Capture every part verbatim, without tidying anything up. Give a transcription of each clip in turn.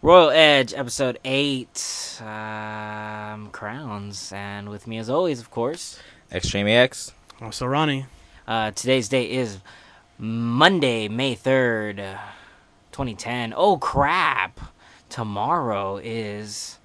Royal Edge, episode eight, um, Crowns, and with me as always, of course, Extreme X. Oh, so Ronnie. Uh, today's date is Monday, May third, twenty ten. Oh crap! Tomorrow is.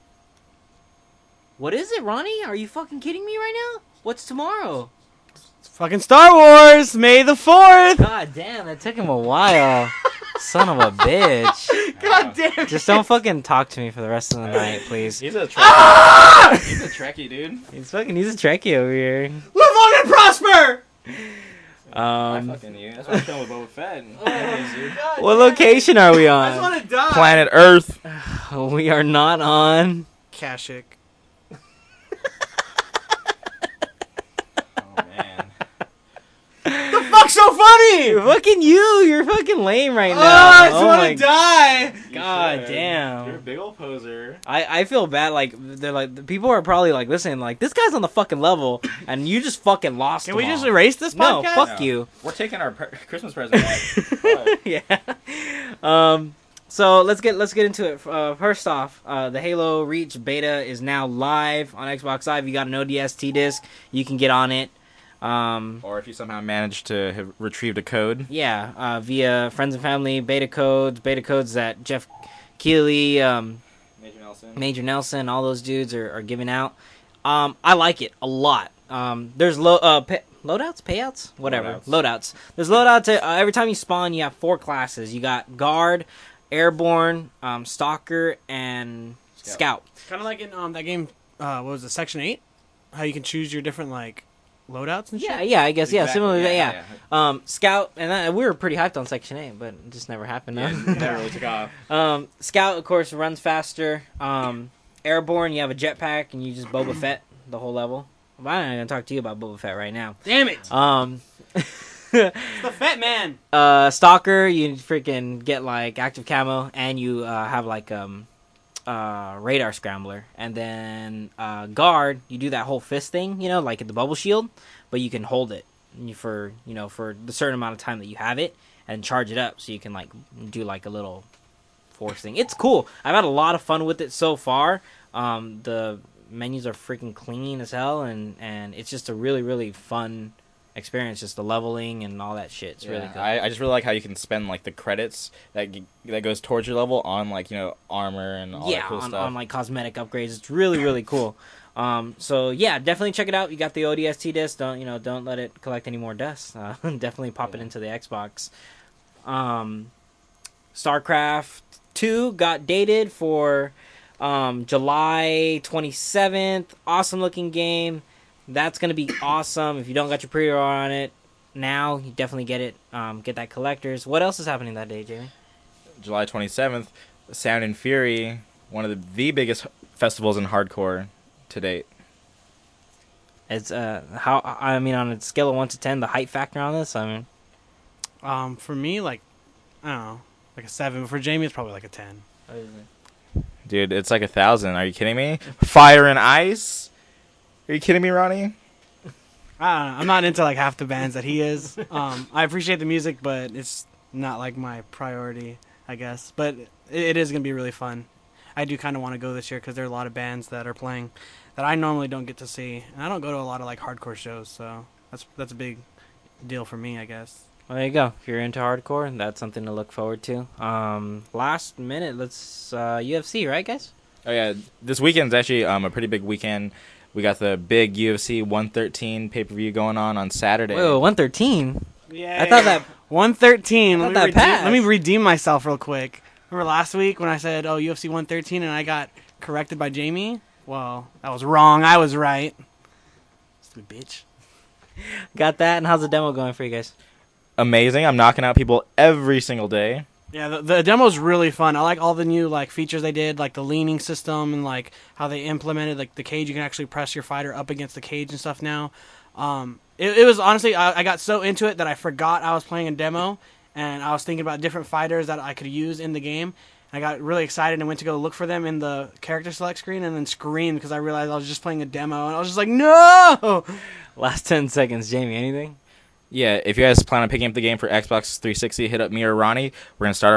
What is it, Ronnie? Are you fucking kidding me right now? What's tomorrow? It's fucking Star Wars, May the fourth! God damn, that took him a while. Son of a bitch. God damn it. Just don't fucking talk to me for the rest of the night, please. He's a Trekkie. Ah! He's a Trekkie, dude. He's fucking, he's a Trekkie over here. Live long and prosper! I Um, fucking knew. That's why I'm chilling with Boba Fett. Anyways, dude. God what damn location are we it. I just on? want to die. Planet Earth. We are not on. Kashyyyk. Oh, man. The fuck's so funny? Fucking you, you're fucking lame right now. Oh, I just Oh want my to die. You God should. damn. You're a big old poser. I, I feel bad, like, they're like, the people are probably like, listening, like, this guy's on the fucking level, and you just fucking lost Can him we all. just erase this No, podcast? fuck No. you. We're taking our per- Christmas present back. Fuck. Yeah. Um, so let's get, let's get into it. Uh, first off, uh, the Halo Reach beta is now live on Xbox Live. You got an O D S T disc, you can get on it. Um, Or if you somehow managed to have retrieved a code. yeah, uh, via friends and family, beta codes, beta codes that Jeff Keighley, um, Major Nelson. Major Nelson, all those dudes are, are giving out. Um, I like it a lot. Um, there's lo- uh, pay- loadouts, payouts, whatever, Loadouts. loadouts. There's loadouts. Uh, every time you spawn, you have four classes. You got guard, airborne, um, stalker, and Scout. scout. Kind of like in um that game, uh, what was it, Section eight? How you can choose your different, like, loadouts and shit? Yeah, yeah, I guess, yeah, Exactly, similar to that, yeah. yeah, Um, scout, and that, we were pretty hyped on Section eight, but it just never happened. Yeah, no? it never really took off. Um, Scout, of course, runs faster. Um, Airborne, you have a jetpack, and you just Boba Fett the whole level. Well, I'm not going to talk to you about Boba Fett right now. Damn it. Um, It's the Fat Man. uh, Stalker, you freaking get, like, active camo, and you uh, have, like, um, uh, radar scrambler. And then uh, Guard, you do that whole fist thing, you know, like the bubble shield, but you can hold it for, you know, for the certain amount of time that you have it, and charge it up so you can, like, do, like, a little force thing. It's cool. I've had a lot of fun with it so far. Um, the menus are freaking clean as hell, and, and it's just a really, really fun experience, just the leveling and all that shit. It's Yeah, really good. I, I just really like how you can spend like the credits that g- that goes towards your level on like you know armor and all yeah, that cool on, stuff. on like cosmetic upgrades. It's really, really cool. Um, so yeah, definitely check it out. You got the O D S T disc. Don't you know? Don't let it collect any more dust. Uh, definitely pop it Yeah. into the Xbox. Um, StarCraft two got dated for um, July twenty-seventh. Awesome looking game. That's gonna be awesome. If you don't got your pre-order on it now, you definitely get it. Um, get that collector's. What else is happening that day, Jamie? July twenty-seventh, Sound and Fury, one of the, the biggest festivals in hardcore to date. It's uh how I mean on a scale of one to ten, the hype factor on this. I mean, Um, for me, like, I don't know, like a seven. But for Jamie, it's probably like a ten. Dude, it's like a thousand. Are you kidding me? Fire and Ice? Are you kidding me, Ronnie? I don't know. I'm not into like half the bands that he is. Um, I appreciate the music, but it's not like my priority, I guess. But it, it is gonna be really fun. I do kind of want to go this year because there are a lot of bands that are playing that I normally don't get to see, and I don't go to a lot of like hardcore shows, so that's that's a big deal for me, I guess. well, there you go. If you're into hardcore, that's something to look forward to. Um, last minute, let's uh U F C, right, guys? Oh yeah, this weekend's actually um, a pretty big weekend. We got the big U F C one thirteen pay-per-view going on on Saturday. Whoa, one thirteen. Yeah, I thought that. one thirteen. I Let, thought me that redeem- passed. let me redeem myself real quick. Remember last week when I said, "Oh, U F C one thirteen," and I got corrected by Jamie? Well, that was wrong. I was right. Stupid bitch. Got that. And how's the demo going for you guys? Amazing. I'm knocking out people every single day. Yeah, the, the demo's really fun. I like all the new like features they did, like the leaning system and like how they implemented like the cage. You can actually press your fighter up against the cage and stuff now. Um, it, it was honestly, I, I got so into it that I forgot I was playing a demo, and I was thinking about different fighters that I could use in the game. I got really excited and went to go look for them in the character select screen, and then screamed because I realized I was just playing a demo, and I was just like, no! Last ten seconds, Jamie. Anything? Yeah, if you guys plan on picking up the game for Xbox three sixty, hit up me or Ronnie. We're going to start our